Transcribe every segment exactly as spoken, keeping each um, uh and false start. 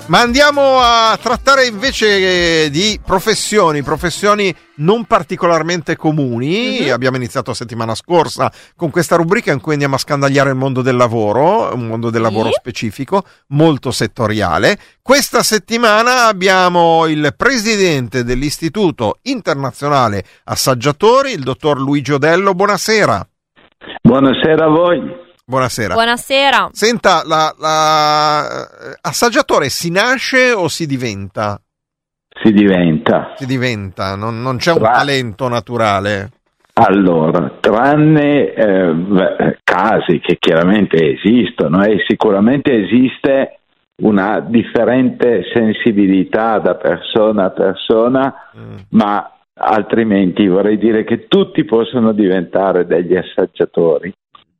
Ma andiamo a trattare invece di professioni, professioni non particolarmente comuni. Mm-hmm. Abbiamo iniziato la settimana scorsa con questa rubrica in cui andiamo a scandagliare il mondo del lavoro, un mondo del lavoro specifico, molto settoriale. Questa settimana abbiamo il presidente dell'Istituto Internazionale Assaggiatori, il dottor Luigi Odello. Buonasera. Buonasera a voi. Buonasera. Buonasera. Senta, la, la assaggiatore si nasce o si diventa? Si diventa. Si diventa, non, non c'è un Tra... talento naturale. Allora, tranne eh, casi che chiaramente esistono e sicuramente esiste una differente sensibilità da persona a persona, mm. ma altrimenti vorrei dire che tutti possono diventare degli assaggiatori.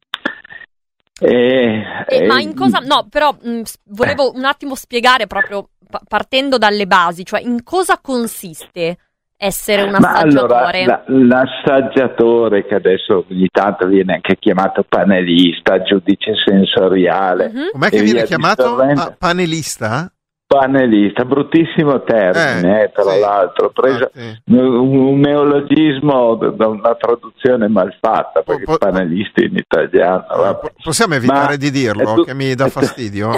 Eh, eh, ma in cosa? No, però mh, volevo un attimo spiegare proprio p- partendo dalle basi, cioè in cosa consiste essere un assaggiatore? Allora, la, l'assaggiatore, che adesso ogni tanto viene anche chiamato panelista, giudice sensoriale. Mm-hmm. Com'è che viene chiamato? Pa- panelista? Panelista, bruttissimo termine, eh, eh, tra sì, l'altro, preso ah, sì. un, un neologismo da una traduzione mal fatta, perché po- panelisti in italiano. Po- possiamo evitare Ma di dirlo, tu- che mi dà fastidio?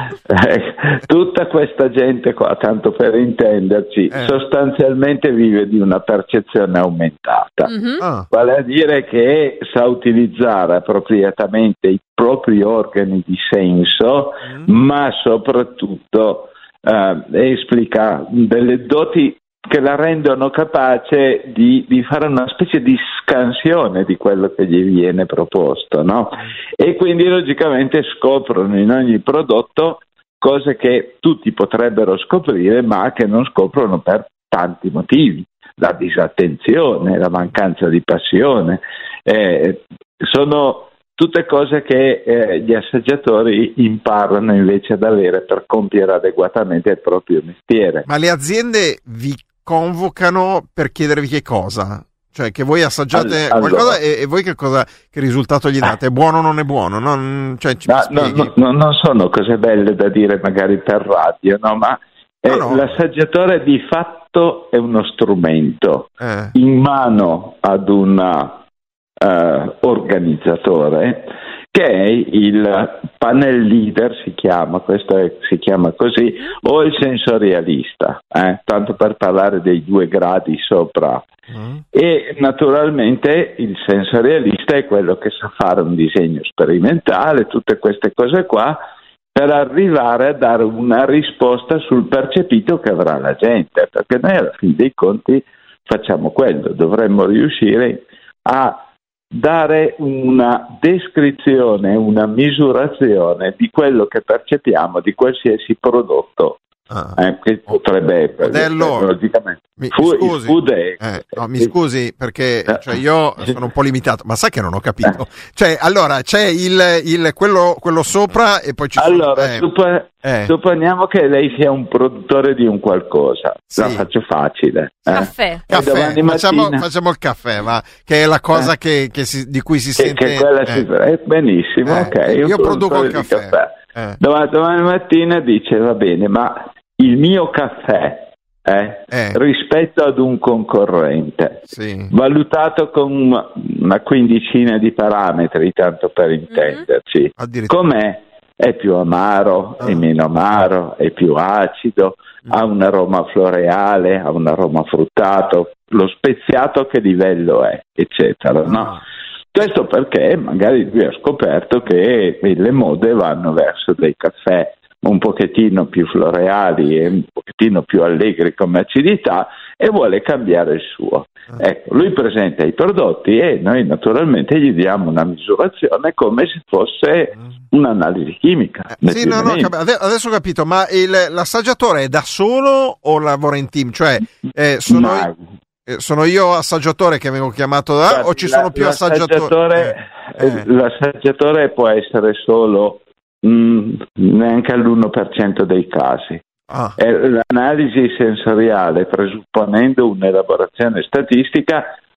eh, tutta questa gente qua, tanto per intenderci, eh. sostanzialmente vive di una percezione aumentata, mm-hmm. ah. vale a dire che sa utilizzare appropriatamente i propri organi di senso, mm. ma soprattutto Uh, esplica delle doti che la rendono capace di, di fare una specie di scansione di quello che gli viene proposto, no? E quindi logicamente scoprono in ogni prodotto cose che tutti potrebbero scoprire ma che non scoprono per tanti motivi: la disattenzione, la mancanza di passione, eh, sono tutte cose che eh, gli assaggiatori imparano invece ad avere per compiere adeguatamente il proprio mestiere. Ma le aziende vi convocano per chiedervi che cosa? Cioè che voi assaggiate allora, qualcosa e, e voi che cosa, che risultato gli date? È buono o non è buono? Non, cioè, ci no, no, no, non sono cose belle da dire magari per radio, no? Ma eh, no, no. L'assaggiatore di fatto è uno strumento eh. in mano ad una Uh, organizzatore che è il panel leader, si chiama, questo è, si chiama così, o il sensorialista, eh, tanto per parlare dei due gradi sopra. Mm. E naturalmente il sensorialista è quello che sa fare un disegno sperimentale, tutte queste cose qua, per arrivare a dare una risposta sul percepito che avrà la gente, perché noi alla fine dei conti facciamo quello, dovremmo riuscire a dare una descrizione, una misurazione di quello che percepiamo di qualsiasi prodotto ah. eh, che potrebbe Odello, logicamente mi, fu, mi scusi, food è, eh, no, mi scusi perché cioè, io sono un po' limitato, ma sai che non ho capito, cioè allora c'è il, il quello, quello sopra e poi ci allora, sono eh, super, eh. supponiamo che lei sia un produttore di un qualcosa, sì. La faccio facile, eh. caffè, caffè. Facciamo, facciamo il caffè, va, che è la cosa eh. che, che si, di cui si che, sente che quella eh. si, eh, benissimo, eh. ok, io, io produco il caffè, caffè. Eh. Domani, domani mattina dice va bene, ma il mio caffè eh, eh. rispetto ad un concorrente sì. valutato con una quindicina di parametri, tanto per intenderci, mm-hmm. com'è? È più amaro, ah. è meno amaro, è più acido, mm. ha un aroma floreale, ha un aroma fruttato, lo speziato a che livello è, eccetera, ah. no? Questo perché magari lui ha scoperto che le mode vanno verso dei caffè un pochettino più floreali e un pochettino più allegri come acidità e vuole cambiare il suo. Ecco, lui presenta i prodotti e noi naturalmente gli diamo una misurazione come se fosse un'analisi chimica. Eh, sì, no, no, adesso ho capito, ma il, l'assaggiatore è da solo o lavora in team? Cioè, eh, sono, io, eh, sono io assaggiatore che vengo chiamato da Guardi, o ci sono la, più assaggiatori? Eh, eh. L'assaggiatore può essere solo Mm, neanche all'uno per cento dei casi. Ah. Eh, l'analisi sensoriale, presupponendo un'elaborazione statistica,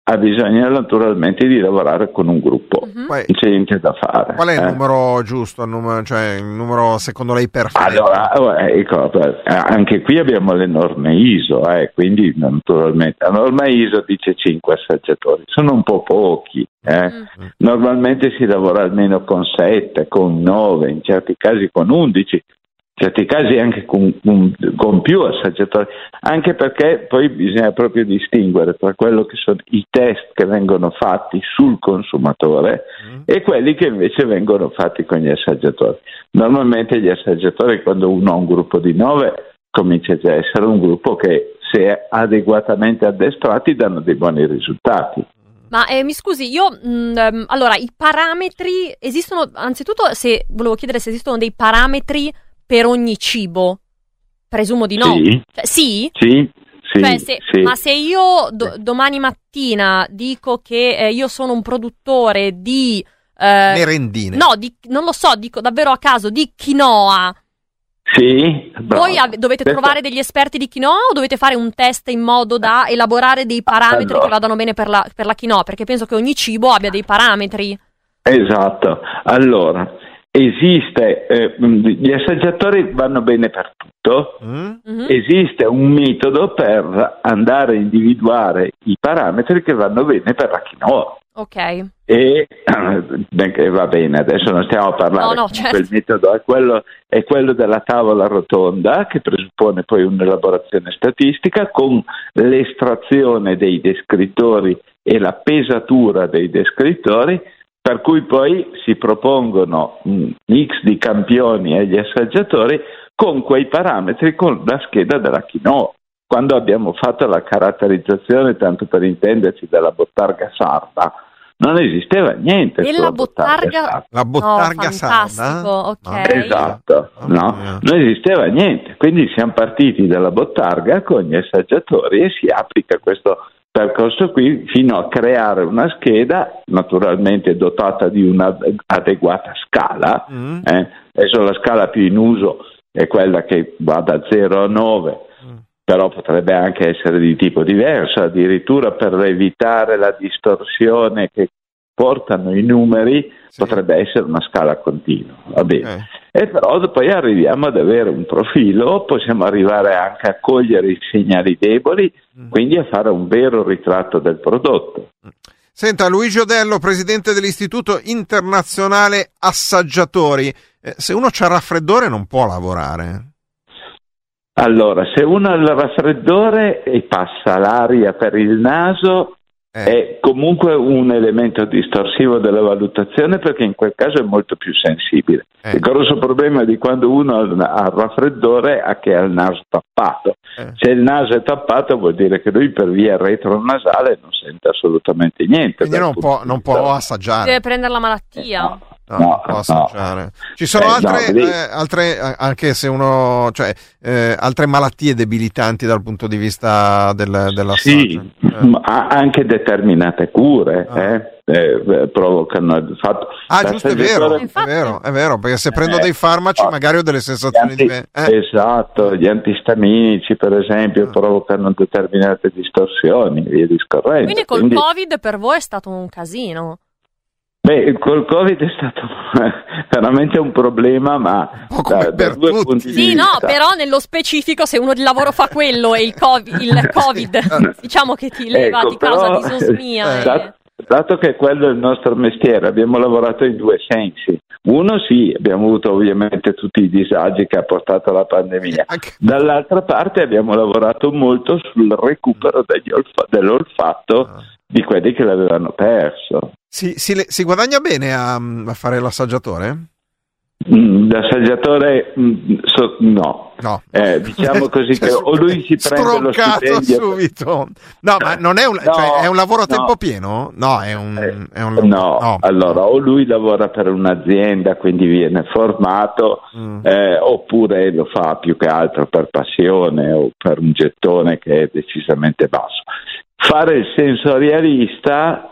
ha bisogno naturalmente di lavorare con un gruppo, uh-huh. non c'è niente da fare. Qual è il eh? numero giusto, il numero, cioè il numero secondo lei perfetto? Allora, ecco, anche qui abbiamo le norme I S O, eh, quindi naturalmente la norma I S O dice cinque assaggiatori, sono un po' pochi. Eh? Uh-huh. Normalmente si lavora almeno con sette, con nove, in certi casi con undici. In certi casi anche con, con, con più assaggiatori, anche perché poi bisogna proprio distinguere tra quello che sono i test che vengono fatti sul consumatore mm. e quelli che invece vengono fatti con gli assaggiatori. Normalmente gli assaggiatori, quando uno ha un gruppo di nove, comincia già a essere un gruppo che, se adeguatamente addestrati, danno dei buoni risultati. Ma eh, mi scusi, io mh, allora i parametri esistono, anzitutto se volevo chiedere se esistono dei parametri per ogni cibo, presumo di no. Sì, cioè, sì? Sì, sì, cioè, se, sì. Ma se io do, domani mattina dico che eh, io sono un produttore di... Eh, merendine. No, di, non lo so, dico davvero a caso, di quinoa. Sì, bravo. Voi av- dovete Questo... trovare degli esperti di quinoa o dovete fare un test in modo da elaborare dei parametri allora. che vadano bene per la, per la quinoa? Perché penso che ogni cibo abbia dei parametri. Esatto. Allora... Esiste, eh, gli assaggiatori vanno bene per tutto, mm-hmm. esiste un metodo per andare a individuare i parametri che vanno bene per la quinoa. Ok. E eh, va bene, adesso non stiamo a parlare, no, no, certo. Il metodo è quello, è quello della tavola rotonda, che presuppone poi un'elaborazione statistica con l'estrazione dei descrittori e la pesatura dei descrittori, per cui poi si propongono un mix di campioni agli assaggiatori con quei parametri, con la scheda della quinoa. Quando abbiamo fatto la caratterizzazione, tanto per intenderci, della bottarga sarda, non esisteva niente. E la bottarga, bottarga la bottarga oh, sarda? Okay. Esatto, no? Non esisteva niente. Quindi siamo partiti dalla bottarga con gli assaggiatori e si applica questo percorso qui fino a creare una scheda naturalmente dotata di un'adeguata scala. Mm. Eh? Adesso la scala più in uso è quella che va da zero a nove, mm. però potrebbe anche essere di tipo diverso, addirittura per evitare la distorsione che portano i numeri, sì. potrebbe essere una scala continua, va bene. Okay. E però poi arriviamo ad avere un profilo, possiamo arrivare anche a cogliere i segnali deboli, mm. quindi a fare un vero ritratto del prodotto. Senta, Luigi Odello, presidente dell'Istituto Internazionale Assaggiatori, eh, se uno c'ha raffreddore non può lavorare? Allora, se uno ha il raffreddore e passa l'aria per il naso, Eh. è comunque un elemento distorsivo della valutazione, perché in quel caso è molto più sensibile. Eh. Il grosso problema di quando uno ha il raffreddore è che ha il naso tappato. Eh. Se il naso è tappato vuol dire che lui per via retronasale non sente assolutamente niente. Quindi non può, non può assaggiare. Deve prendere la malattia. No. No, no, non può assaggiare. No. Ci sono eh, altre, no, eh, altre, anche se uno, cioè, eh, altre malattie debilitanti dal punto di vista del, dell'assaggio. Sì, eh. ma anche determinate cure ah. eh, eh, provocano il fatto. Ah, giusto, è vero, è vero, è vero, perché se prendo eh, dei farmaci oh, magari ho delle sensazioni anti, diverse. Eh. Esatto, gli antistaminici per esempio ah. provocano determinate distorsioni, via discorrendo. Quindi col Quindi... Covid per voi è stato un casino? Beh, col Covid è stato veramente un problema, ma da, da due tutti. punti sì, di vista. no, però nello specifico se uno di lavoro fa quello e il COVID, il COVID diciamo che ti leva, ecco, ti causa disosmia. Eh, dato, dato che quello è il nostro mestiere, abbiamo lavorato in due sensi. Uno sì, abbiamo avuto ovviamente tutti i disagi che ha portato la pandemia. Dall'altra parte abbiamo lavorato molto sul recupero degli olfa- dell'olfatto ah. di quelli che l'avevano perso. Si, si, si guadagna bene a, a fare l'assaggiatore? Mm, l'assaggiatore mm, so, no, no. Eh, diciamo così che o lui si prende lo stipendio subito. No, ma non è un, no, cioè, è un lavoro a tempo no. pieno? No, è un, eh, è un no. no. Allora, o lui lavora per un'azienda, quindi viene formato, mm. eh, oppure lo fa più che altro per passione o per un gettone che è decisamente basso. Fare il sensorialista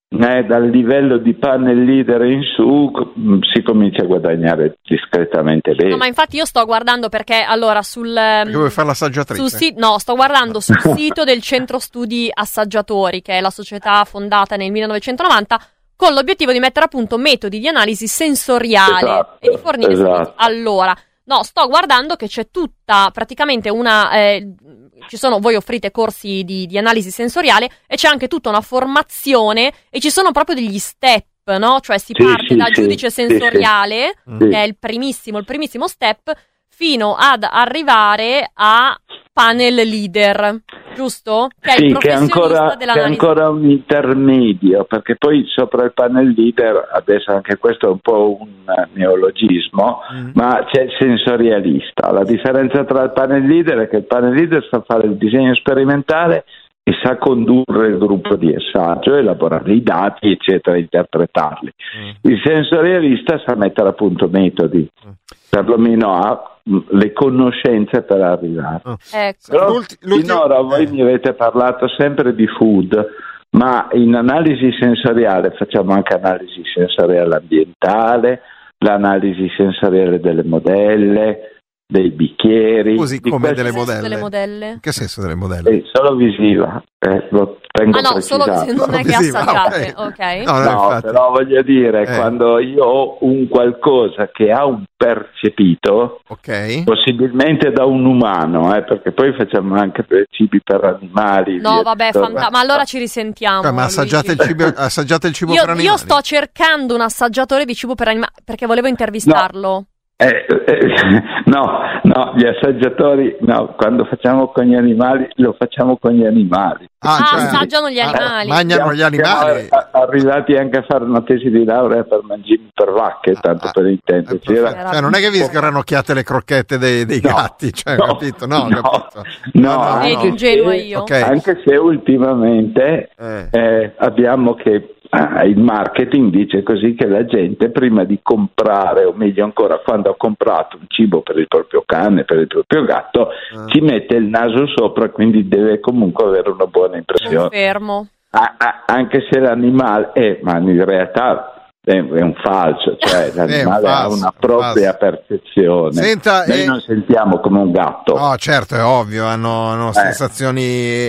Eh, dal livello di panel leader in su si comincia a guadagnare discretamente bene. No, ma infatti io sto guardando perché allora sul perché vuoi fare l'assaggiatrice? Sul si- no, sto guardando sul sito del Centro Studi Assaggiatori, che è la società fondata nel millenovecentonovanta con l'obiettivo di mettere a punto metodi di analisi sensoriale esatto, e di fornire esatto. servizi. Allora, no, sto guardando che c'è tutta praticamente una eh, ci sono, voi offrite corsi di, di analisi sensoriale e c'è anche tutta una formazione e ci sono proprio degli step, no? Cioè si sì, parte sì, da sì, giudice sì, sensoriale, sì. che è il primissimo, il primissimo step, fino ad arrivare a panel leader, giusto? Che è sì, il che è ancora, che è ancora un intermedio, perché poi sopra il panel leader, adesso anche questo è un po' un neologismo, mm. ma c'è il sensorialista. La differenza tra il panel leader è che il panel leader sa fare il disegno sperimentale e sa condurre il gruppo di assaggio, elaborare i dati, eccetera, interpretarli. Mm. Il sensorialista sa mettere a punto metodi, mm. perlomeno ha le conoscenze per arrivare. Oh. Ecco. Però finora voi mi avete parlato sempre di food, ma in analisi sensoriale facciamo anche analisi sensoriale ambientale, l'analisi sensoriale delle modelle, dei bicchieri. Così come delle modelle. delle modelle. In che senso delle modelle? Eh, solo visiva, eh, lo tengo ah no, precisato. solo se non è che visiva, assaggiate, ok. ok. No, no, no però voglio dire, eh. quando io ho un qualcosa che ha un percepito, okay. possibilmente da un umano, eh, perché poi facciamo anche per cibi per animali. No, vabbè, fanta- ma allora ci risentiamo. Beh, ma assaggiate il, cibo, assaggiate il cibo io, per animali. Io sto cercando un assaggiatore di cibo per animali perché volevo intervistarlo. No. Eh, eh, no, no, gli assaggiatori, no, quando facciamo con gli animali, lo facciamo con gli animali. Ah, ah cioè, assaggiano gli animali. Ah, mangiano gli animali. Siamo arrivati anche a fare una tesi di laurea per mangimi per vacche, tanto ah, per intenderci. Era... Cioè, non è che vi sgranocchiate le crocchette dei, dei no, gatti, cioè, no, capito? No, no, capito? No, no, no, no, no. ingenuo io. Okay. Anche se ultimamente eh. Eh, abbiamo che Ah, il marketing dice così che la gente prima di comprare, o meglio ancora quando ha comprato un cibo per il proprio cane, per il proprio gatto, ah. ci mette il naso sopra, quindi deve comunque avere una buona impressione. Confermo. Ah, ah, anche se l'animale è, ma in realtà è, è un falso, cioè l'animale un falso, ha una propria percezione. Senta, noi eh... non sentiamo come un gatto. No, certo, è ovvio, hanno, hanno eh. sensazioni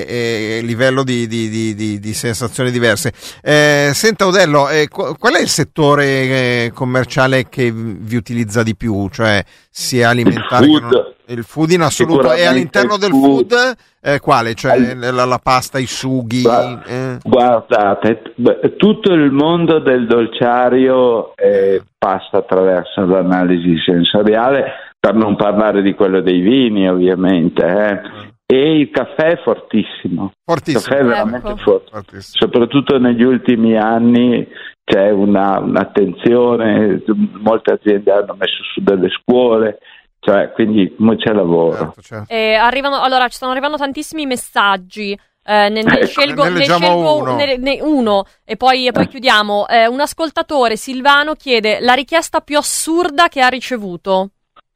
e, e livello di, di, di, di, di sensazioni diverse. Eh, senta Odello, eh, qual è il settore eh, commerciale che vi utilizza di più? Cioè sia alimentare il food, che non... il food in assoluto, e all'interno del food, food eh, quale? Cioè la, la pasta, i sughi? Guarda, eh. Guardate, tutto il mondo del dolciario eh, passa attraverso l'analisi sensoriale, per non parlare di quello dei vini ovviamente, eh. E il caffè è fortissimo, fortissimo. Il caffè è veramente ecco. forte, fortissimo. Soprattutto negli ultimi anni c'è una, un'attenzione, molte aziende hanno messo su delle scuole, cioè quindi c'è lavoro. Certo, certo. Eh, arrivano, allora ci stanno arrivando tantissimi messaggi. Eh, ne, ne ecco, scelgo, ne ne scelgo uno. Ne, ne, uno e poi, e poi chiudiamo. Eh, un ascoltatore, Silvano, chiede la richiesta più assurda che ha ricevuto.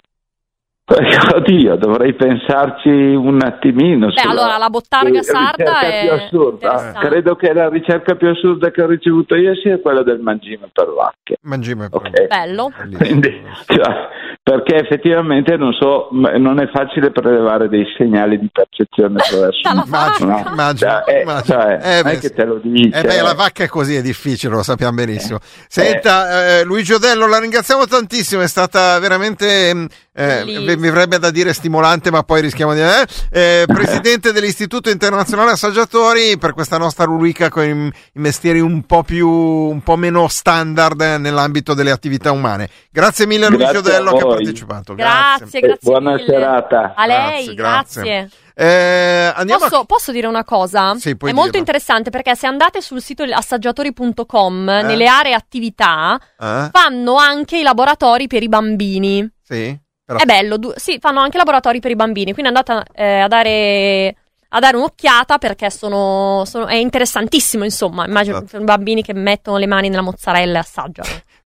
Oddio, dovrei pensarci un attimino. Beh, allora la bottarga sarda è più assurda. Credo che la ricerca più assurda che ho ricevuto io sia quella del mangime per vacche. Mangime per okay. Bello. Quindi, cioè, perché effettivamente non so, non è facile prelevare dei segnali di percezione attraverso immagino, no? immagino, eh, immagino. Cioè, eh, non è che te lo dice. Eh beh, la vacca è così, è difficile, lo sappiamo benissimo. Senta, eh, Luigi Odello, la ringraziamo tantissimo, è stata veramente eh, mi avrebbe da dire stimolante, ma poi rischiamo di eh, eh, presidente dell'Istituto Internazionale Assaggiatori, per questa nostra rubrica con i, i mestieri un po' più un po' meno standard nell'ambito delle attività umane. Grazie mille Luigi grazie Odello che ha partecipato. Grazie, grazie, grazie buona mille. serata. A lei, grazie. grazie. Eh, posso, a... posso dire una cosa? Sì, è dirlo. Molto interessante, perché se andate sul sito assaggiatori punto com eh? nelle aree attività eh? fanno anche i laboratori per i bambini. Sì, però... È bello, du- sì, fanno anche laboratori per i bambini, quindi andate eh, a dare a dare un'occhiata, perché sono, sono è interessantissimo, insomma. Immagino esatto. bambini che mettono le mani nella mozzarella e assaggiano.